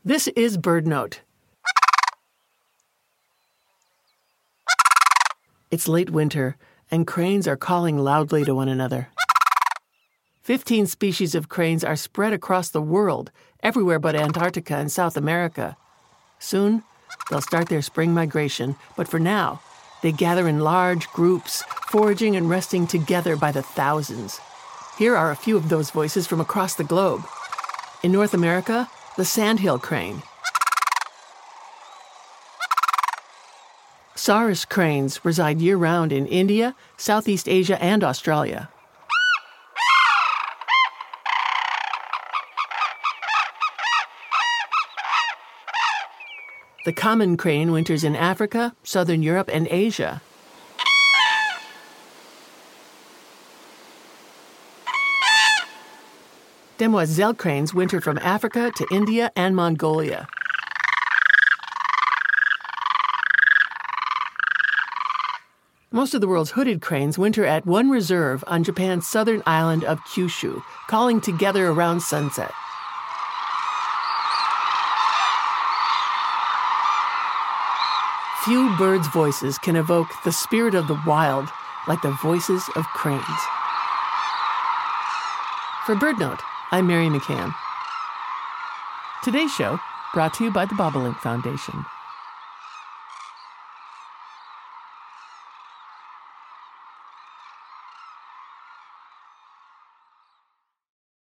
This is BirdNote. It's late winter, and cranes are calling loudly to one another. 15 species of cranes are spread across the world, everywhere but Antarctica and South America. Soon, they'll start their spring migration, but for now, they gather in large groups, foraging and resting together by the thousands. Here are a few of those voices from across the globe. In North America, the sandhill crane. Saurus cranes reside year-round in India, Southeast Asia, and Australia. The common crane winters in Africa, southern Europe, and Asia. Demoiselle cranes winter from Africa to India and Mongolia. Most of the world's hooded cranes winter at one reserve on Japan's southern island of Kyushu, calling together around sunset. Few birds' voices can evoke the spirit of the wild like the voices of cranes. For BirdNote, I'm Mary McCann. Today's show brought to you by the Bobolink Foundation.